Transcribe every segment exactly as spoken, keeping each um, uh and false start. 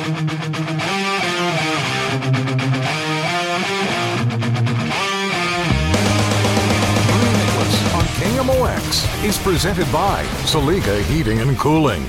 On K M O X is presented by Saliga Heating and Cooling.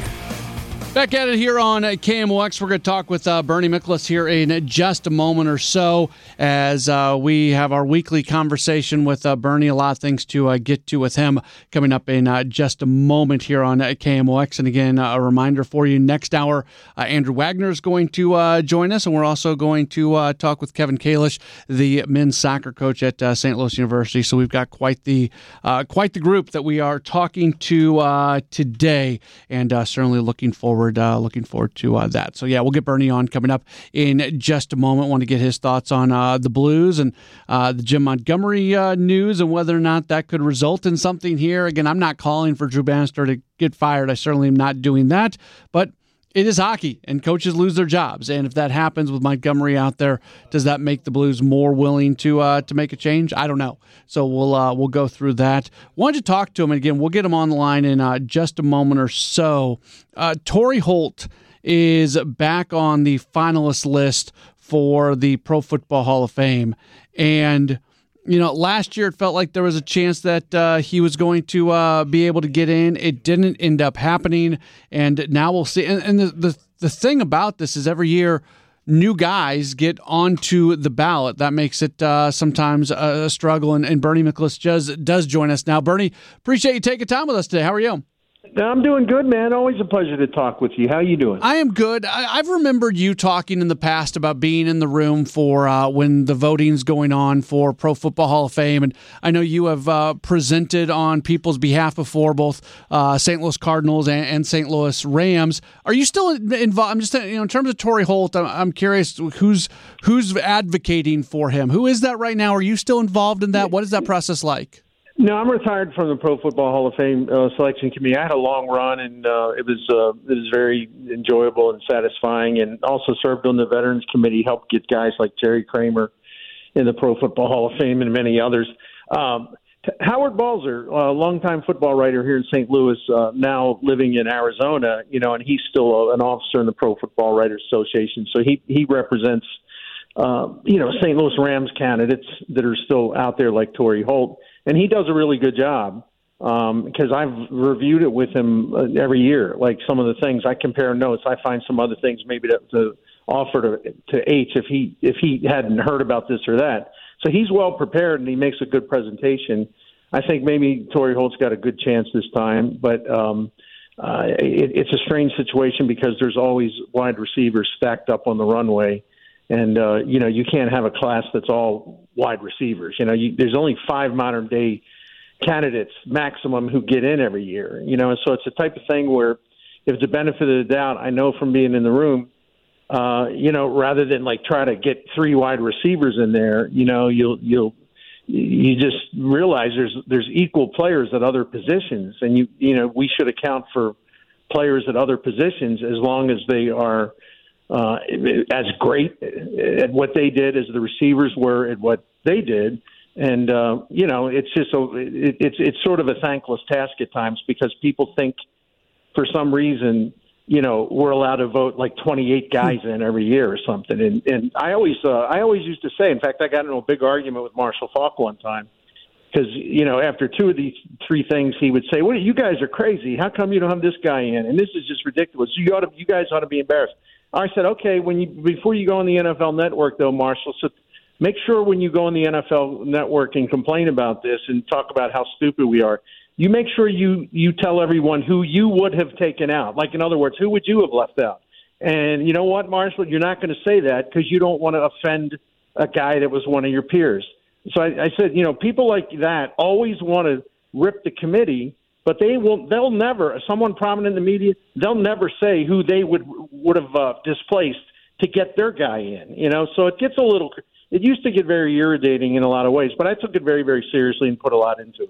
Back at it here on K M O X. We're going to talk with uh, Bernie Miklasz here in just a moment or so as uh, we have our weekly conversation with uh, Bernie. A lot of things to uh, get to with him coming up in uh, just a moment here on uh, K M O X. And again, uh, a reminder for you, next hour, uh, Andrew Wagner is going to uh, join us, and we're also going to uh, talk with Kevin Kalish, the men's soccer coach at uh, Saint Louis University. So we've got quite the uh, quite the group that we are talking to uh, today, and uh, certainly looking forward Uh, looking forward to uh, that. So, yeah, we'll get Bernie on coming up in just a moment. Want to get his thoughts on uh, the Blues and uh, the Jim Montgomery uh, news and whether or not that could result in something here. Again, I'm not calling for Drew Bannister to get fired. I certainly am not doing that. But it is hockey, and coaches lose their jobs. And if that happens with Montgomery out there, does that make the Blues more willing to uh, to make a change? I don't know. So we'll uh, we'll go through that. Wanted to talk to him, and again, we'll get him on the line in uh, just a moment or so. Uh, Torry Holt is back on the finalist list for the Pro Football Hall of Fame, and you know, last year it felt like there was a chance that uh, he was going to uh, be able to get in. It didn't end up happening, and now we'll see. And, and the, the the thing about this is every year new guys get onto the ballot. That makes it uh, sometimes a struggle, and, and Bernie Miklasz does, does join us now. Bernie, appreciate you taking time with us today. How are you? I'm doing good, man. Always a pleasure to talk with you. How you doing? I am good. I, I've remembered you talking in the past about being in the room for uh, when the voting's going on for Pro Football Hall of Fame, and I know you have uh, presented on people's behalf before, both uh, Saint Louis Cardinals and, and Saint Louis Rams. Are you still involved? I'm just, you know, in terms of Torry Holt, I'm, I'm curious who's who's advocating for him. Who is that right now? Are you still involved in that? What is that process like? No, I'm retired from the Pro Football Hall of Fame uh, selection committee. I had a long run, and uh, it was uh, it was very enjoyable and satisfying. And also served on the Veterans Committee, helped get guys like Jerry Kramer in the Pro Football Hall of Fame and many others. Um, Howard Balzer, a longtime football writer here in Saint Louis, uh, now living in Arizona, you know, and he's still a, an officer in the Pro Football Writers Association. So he he represents, uh, you know, Saint Louis Rams candidates that are still out there like Torry Holt. And he does a really good job because um, I've reviewed it with him uh, every year. Like some of the things I compare notes, I find some other things maybe to, to offer to, to H if he if he hadn't heard about this or that. So he's well prepared and he makes a good presentation. I think maybe Torry Holt's got a good chance this time, but um, uh, it, it's a strange situation because there's always wide receivers stacked up on the runway. And, uh, you know, you can't have a class that's all wide receivers. You know, you, there's only five modern-day candidates maximum who get in every year. You know, and so it's the type of thing where if it's a benefit of the doubt, I know from being in the room, uh, you know, rather than, like, try to get three wide receivers in there, you know, you'll you'll you just realize there's there's equal players at other positions. And, you you know, we should account for players at other positions as long as they are – Uh, as great at what they did as the receivers were at what they did. And, uh, you know, it's just a, it, it's it's sort of a thankless task at times because people think for some reason, you know, we're allowed to vote like twenty-eight guys in every year or something. And, and I always uh, I always used to say, in fact, I got into a big argument with Marshall Faulk one time because, you know, after two of these three things, he would say, well, you guys are crazy. How come you don't have this guy in? And this is just ridiculous. You ought to, you guys ought to be embarrassed. I said, okay, when you before you go on the N F L Network, though, Marshall, so make sure when you go on the N F L Network and complain about this and talk about how stupid we are, you make sure you, you tell everyone who you would have taken out. Like, in other words, who would you have left out? And you know what, Marshall, you're not going to say that because you don't want to offend a guy that was one of your peers. So I, I said, you know, people like that always want to rip the committee, but they will. They'll never. Someone prominent in the media, they'll never say who they would would have uh, displaced to get their guy in. You know, so it gets a little. It used to get very irritating in a lot of ways, but I took it very, very seriously and put a lot into it.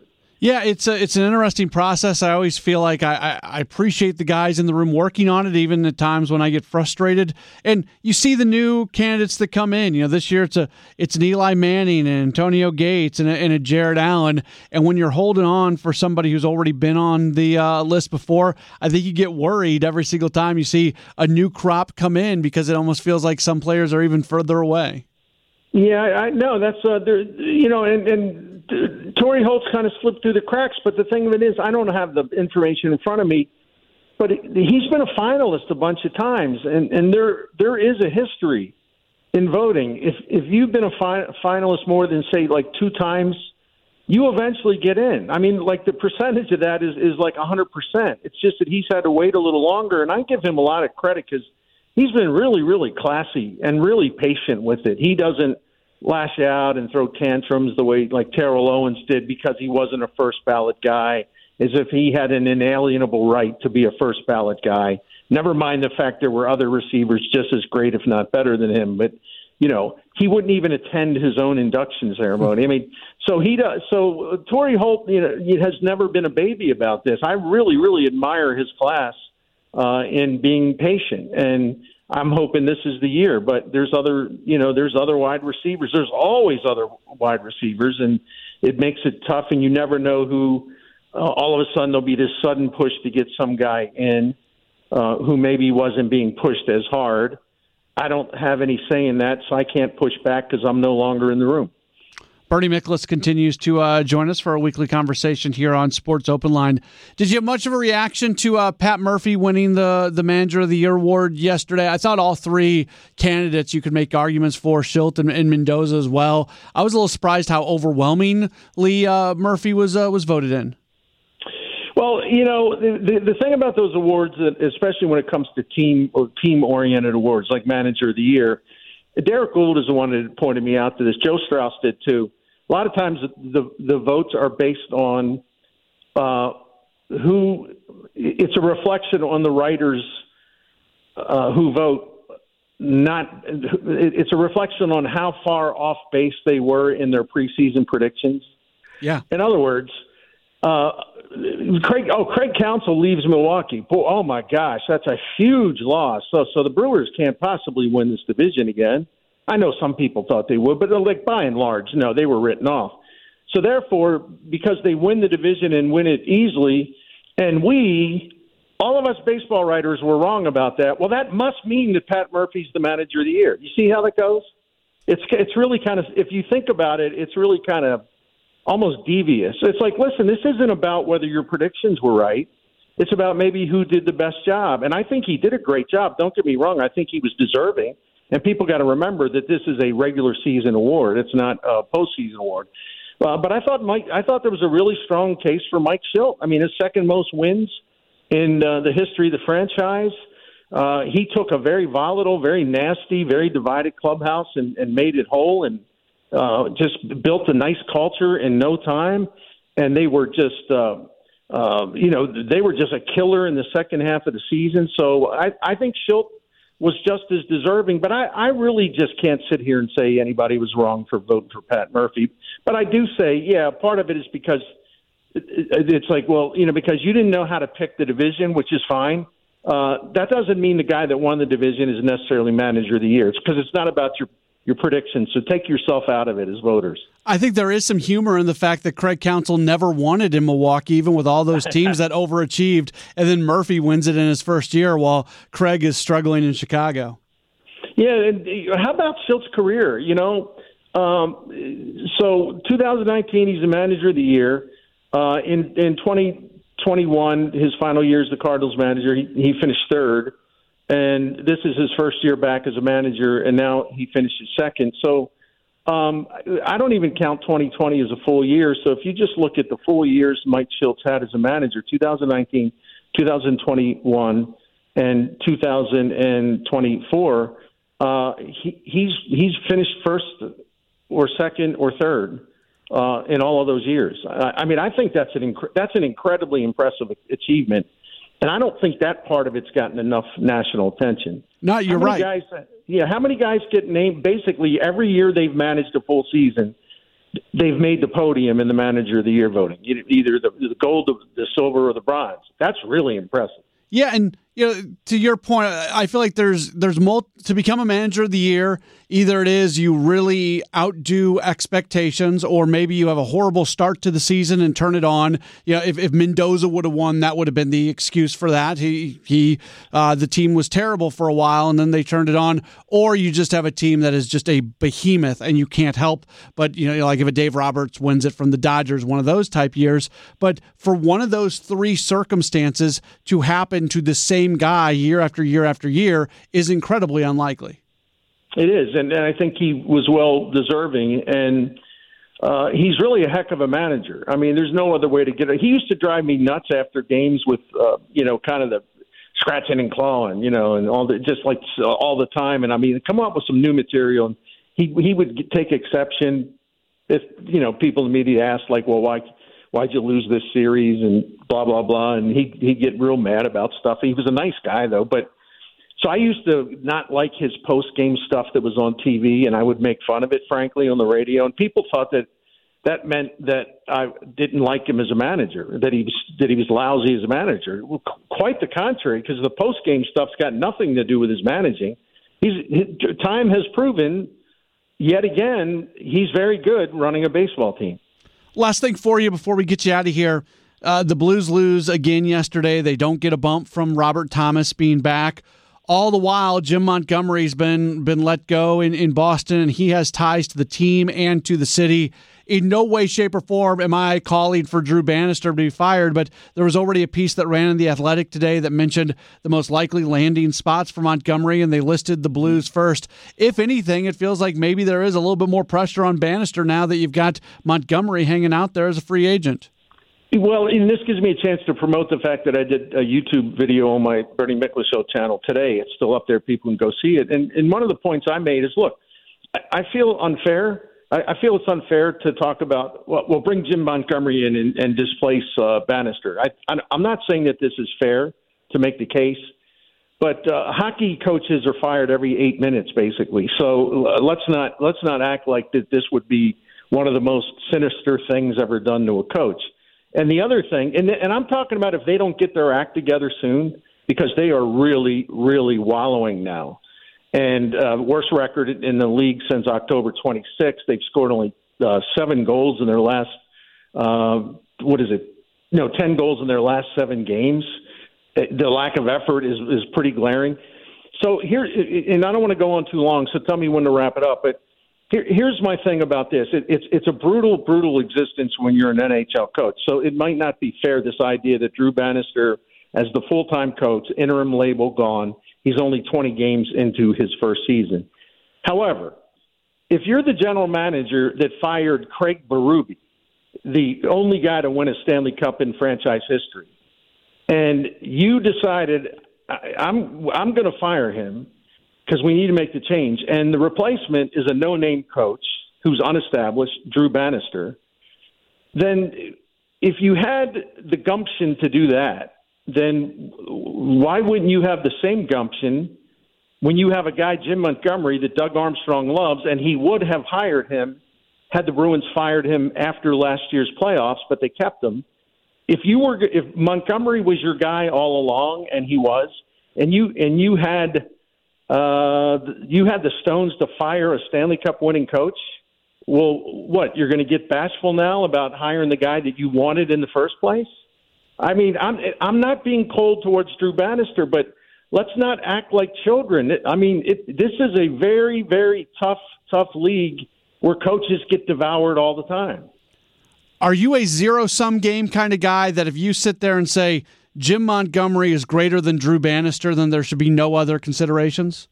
Yeah, it's a, it's an interesting process. I always feel like I, I, I appreciate the guys in the room working on it, even at times when I get frustrated. And you see the new candidates that come in. You know, this year it's a it's an Eli Manning and Antonio Gates and a, and a Jared Allen. And when you're holding on for somebody who's already been on the uh, list before, I think you get worried every single time you see a new crop come in because it almost feels like some players are even further away. Yeah, I know that's uh, there. You know, and and. Torrey Holt's kind of slipped through the cracks, but the thing of it is, I don't have the information in front of me, but he's been a finalist a bunch of times, and, and there there is a history in voting. If if you've been a fi- finalist more than, say, like two times, you eventually get in. I mean, like the percentage of that is, is like one hundred percent. It's just that he's had to wait a little longer, and I give him a lot of credit because he's been really, really classy and really patient with it. He doesn't lash out and throw tantrums the way like Terrell Owens did because he wasn't a first ballot guy, as if he had an inalienable right to be a first ballot guy. Never mind the fact there were other receivers just as great, if not better than him. But, you know, he wouldn't even attend his own induction ceremony. I mean, so he does. So Torrey Holt, you know, he has never been a baby about this. I really, really admire his class uh, in being patient, and I'm hoping this is the year, but there's other, you know, there's other wide receivers. There's always other wide receivers, and it makes it tough, and you never know who, uh, all of a sudden there'll be this sudden push to get some guy in uh, who maybe wasn't being pushed as hard. I don't have any say in that, so I can't push back because I'm no longer in the room. Bernie Miklasz continues to uh, join us for a weekly conversation here on Sports Open Line. Did you have much of a reaction to uh, Pat Murphy winning the, the Manager of the Year award yesterday? I thought all three candidates you could make arguments for, Schilt and, and Mendoza as well. I was a little surprised how overwhelmingly uh, Murphy was uh, was voted in. Well, you know, the, the the thing about those awards, especially when it comes to team or team-oriented awards like Manager of the Year, Derek Gould is the one that pointed me out to this. Joe Strauss did too. A lot of times the the votes are based on uh, who – it's a reflection on the writers uh, who vote, not – it's a reflection on how far off base they were in their preseason predictions. Yeah. In other words, uh, Craig – oh, Craig Counsell leaves Milwaukee. Boy, oh, my gosh, that's a huge loss. So, so the Brewers can't possibly win this division again. I know some people thought they would, but like by and large, no, they were written off. So therefore, because they win the division and win it easily, and we, all of us baseball writers were wrong about that, well, that must mean that Pat Murphy's the Manager of the Year. You see how that goes? It's it's really kind of, if you think about it, it's really kind of almost devious. It's like, listen, this isn't about whether your predictions were right. It's about maybe who did the best job. And I think he did a great job. Don't get me wrong. I think he was deserving. And people got to remember that this is a regular season award. It's not a postseason award. Uh, but I thought Mike, I thought there was a really strong case for Mike Schilt. I mean, his second most wins in uh, the history of the franchise. Uh, he took a very volatile, very nasty, very divided clubhouse and, and made it whole, and uh, just built a nice culture in no time. And they were just, uh, uh, you know, they were just a killer in the second half of the season. So I, I think Schilt was just as deserving, but I, I really just can't sit here and say anybody was wrong for voting for Pat Murphy. But I do say, yeah, part of it is because it, it, it's like, well, you know, because you didn't know how to pick the division, which is fine. Uh, that doesn't mean the guy that won the division is necessarily Manager of the Year. It's because it's not about your your predictions. So take yourself out of it as voters. I think there is some humor in the fact that Craig Counsell never won it in Milwaukee, even with all those teams that overachieved, and then Murphy wins it in his first year while Craig is struggling in Chicago. Yeah, and how about Schilt's career? You know, um, so two thousand nineteen, he's the Manager of the Year. Uh, in in twenty twenty-one, his final year as the Cardinals manager, he, he finished third. And this is his first year back as a manager, and now he finishes second. So um, I don't even count twenty twenty as a full year. So if you just look at the full years Mike Shilt's had as a manager, two thousand nineteen, two thousand twenty-one, and two thousand twenty-four, uh, he, he's he's finished first or second or third uh, in all of those years. I, I mean, I think that's an inc- that's an incredibly impressive achievement. And I don't think that part of it's gotten enough national attention. No, you're right. Guys, yeah, how many guys get named? Basically, every year they've managed a full season, they've made the podium in the Manager of the Year voting, either the, the gold, the silver, or the bronze. That's really impressive. Yeah, and you know, to your point, I feel like there's there's mul- to become a Manager of the Year. Either it is you really outdo expectations, or maybe you have a horrible start to the season and turn it on. You know, if, if Mendoza would have won, that would have been the excuse for that. He he, uh, the team was terrible for a while, and then they turned it on. Or you just have a team that is just a behemoth, and you can't help but, you know, like if a Dave Roberts wins it from the Dodgers, one of those type years. But for one of those three circumstances to happen to the same guy year after year after year is incredibly unlikely. It is, and, and I think he was well deserving, and uh, he's really a heck of a manager. I mean, there's no other way to get it. He used to drive me nuts after games with, uh, you know, kind of the scratching and clawing, you know, and all the just like uh, all the time. And I mean, come up with some new material, and he he would get, take exception if, you know, people in the media asked, like, well, why why'd you lose this series and blah blah blah, and he he'd get real mad about stuff. He was a nice guy though, but. So I used to not like his post-game stuff that was on T V, and I would make fun of it, frankly, on the radio. And people thought that that meant that I didn't like him as a manager, that he was that he was lousy as a manager. Well, quite the contrary, because the post-game stuff's got nothing to do with his managing. He's his, time has proven, yet again, he's very good running a baseball team. Last thing for you before we get you out of here. Uh, the Blues lose again yesterday. They don't get a bump from Robert Thomas being back. All the while, Jim Montgomery's been been let go in, in Boston, and he has ties to the team and to the city. In no way, shape, or form am I calling for Drew Bannister to be fired, but there was already a piece that ran in The Athletic today that mentioned the most likely landing spots for Montgomery, and they listed the Blues first. If anything, it feels like maybe there is a little bit more pressure on Bannister now that you've got Montgomery hanging out there as a free agent. Well, and this gives me a chance to promote the fact that I did a YouTube video on my Bernie Miklasz Show channel today. It's still up there. People can go see it. And, and one of the points I made is, look, I, I feel unfair. I, I feel it's unfair to talk about, well, we'll bring Jim Montgomery in and, and displace uh, Bannister. I, I, I'm not saying that this is fair to make the case, but uh, hockey coaches are fired every eight minutes, basically. So uh, let's not let's not act like that this would be one of the most sinister things ever done to a coach. And the other thing, and, and I'm talking about if they don't get their act together soon, because they are really, really wallowing now. And uh, worst record in the league since October twenty-sixth. They've scored only uh, seven goals in their last, uh, what is it? No, ten goals in their last seven games. The lack of effort is, is pretty glaring. So here, and I don't want to go on too long, so tell me when to wrap it up, but Here, here's my thing about this. It, it's it's a brutal, brutal existence when you're an N H L coach. So it might not be fair, this idea that Drew Bannister, as the full-time coach, interim label gone, he's only twenty games into his first season. However, if you're the general manager that fired Craig Berube, the only guy to win a Stanley Cup in franchise history, and you decided, I, I'm I'm going to fire him, because we need to make the change. And the replacement is a no-name coach who's unestablished, Drew Bannister. Then if you had the gumption to do that, then why wouldn't you have the same gumption when you have a guy, Jim Montgomery, that Doug Armstrong loves, and he would have hired him had the Bruins fired him after last year's playoffs, but they kept him. If you were, if Montgomery was your guy all along, and he was, and you and you had – Uh, you had the stones to fire a Stanley Cup winning coach. Well, what, you're going to get bashful now about hiring the guy that you wanted in the first place? I mean, I'm I'm not being cold towards Drew Bannister, but let's not act like children. I mean, it, this is a very, very tough, tough league where coaches get devoured all the time. Are you a zero-sum game kind of guy that if you sit there and say Jim Montgomery is greater than Drew Bannister, then there should be no other considerations?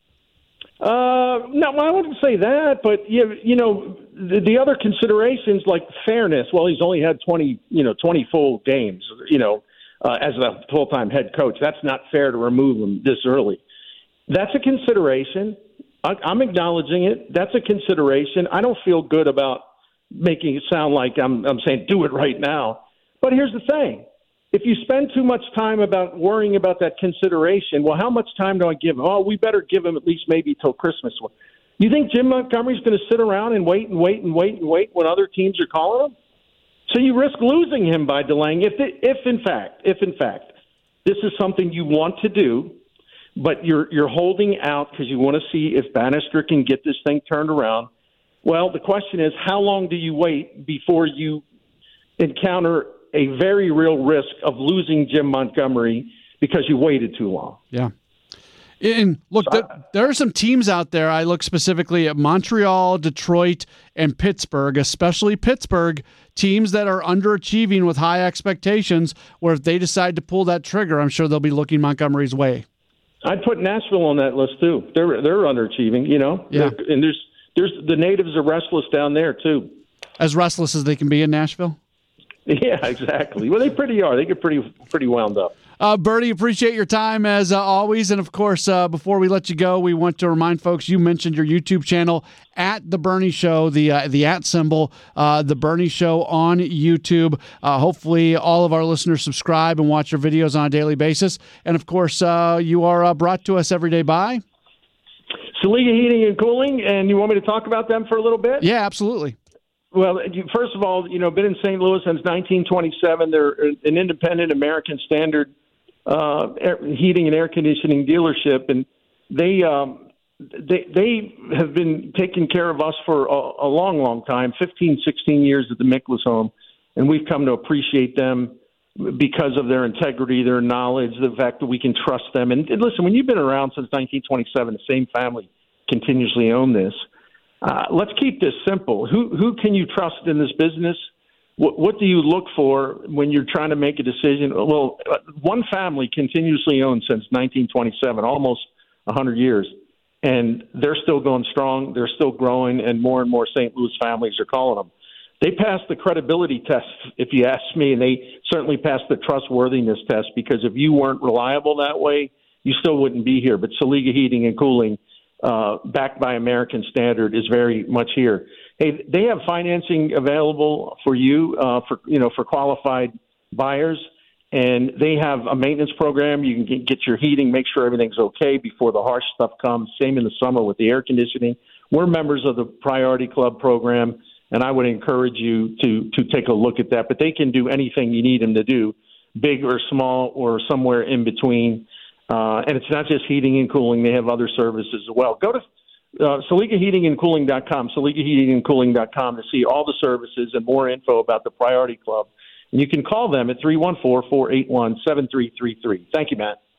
Uh, no, I wouldn't say that, but you, you know, the, the other considerations like fairness. Well, he's only had twenty, you know, twenty full games, you know, uh, as a full-time head coach. That's not fair to remove him this early. That's a consideration. I, I'm acknowledging it. That's a consideration. I don't feel good about making it sound like I'm, I'm saying do it right now. But here's the thing. If you spend too much time about worrying about that consideration, well, how much time do I give him? Oh, we better give him at least maybe till Christmas. You think Jim Montgomery's going to sit around and wait and wait and wait and wait when other teams are calling him? So you risk losing him by delaying. If, it, if in fact, if in fact, this is something you want to do, but you're you're holding out because you want to see if Bannister can get this thing turned around. Well, the question is, how long do you wait before you encounter a very real risk of losing Jim Montgomery because you waited too long? Yeah. And look, so, there, there are some teams out there. I look specifically at Montreal, Detroit, and Pittsburgh, especially Pittsburgh, teams that are underachieving with high expectations, where if they decide to pull that trigger, I'm sure they'll be looking Montgomery's way. I'd put Nashville on that list too. They're they're underachieving, you know. Yeah. They're, and there's there's the natives are restless down there too. As restless as they can be in Nashville. Yeah, exactly. Well, they pretty are. They get pretty pretty wound up. Uh, Bernie, appreciate your time as uh, always. And of course, uh, before we let you go, we want to remind folks, you mentioned your YouTube channel at The Bernie Show, the uh, the at symbol, uh, The Bernie Show on YouTube. Uh, hopefully all of our listeners subscribe and watch your videos on a daily basis. And of course, uh, you are uh, brought to us every day by Saliga Heating and Cooling. And you want me to talk about them for a little bit? Yeah, absolutely. Well, you, first of all, you know, been in Saint Louis since nineteen twenty-seven. They're an independent American Standard uh, air, heating and air conditioning dealership, and they um, they they have been taking care of us for a, a long, long time, fifteen, sixteen years at the Miklas home, and we've come to appreciate them because of their integrity, their knowledge, the fact that we can trust them. And, and listen, when you've been around since nineteen twenty-seven, the same family continuously own this. Uh, let's keep this simple. Who who can you trust in this business? What, what do you look for when you're trying to make a decision? Well, one family continuously owned since nineteen twenty-seven, almost one hundred years, and they're still going strong. They're still growing, and more and more Saint Louis families are calling them. They passed the credibility test, if you ask me, and they certainly passed the trustworthiness test, because if you weren't reliable that way, you still wouldn't be here. But Saliga Heating and Cooling, Uh, backed by American Standard, is very much here. Hey, they have financing available for you, uh, for you know, for qualified buyers, and they have a maintenance program. You can get, get your heating, make sure everything's okay before the harsh stuff comes. Same in the summer with the air conditioning. We're members of the Priority Club program, and I would encourage you to to take a look at that. But they can do anything you need them to do, big or small or somewhere in between. Uh, and it's not just heating and cooling. They have other services as well. Go to uh, Saliga Heating and Cooling dot com, Saliga Heating and Cooling dot com to see all the services and more info about the Priority Club. And you can call them at three one four, four eight one, seven three three three. Thank you, Matt.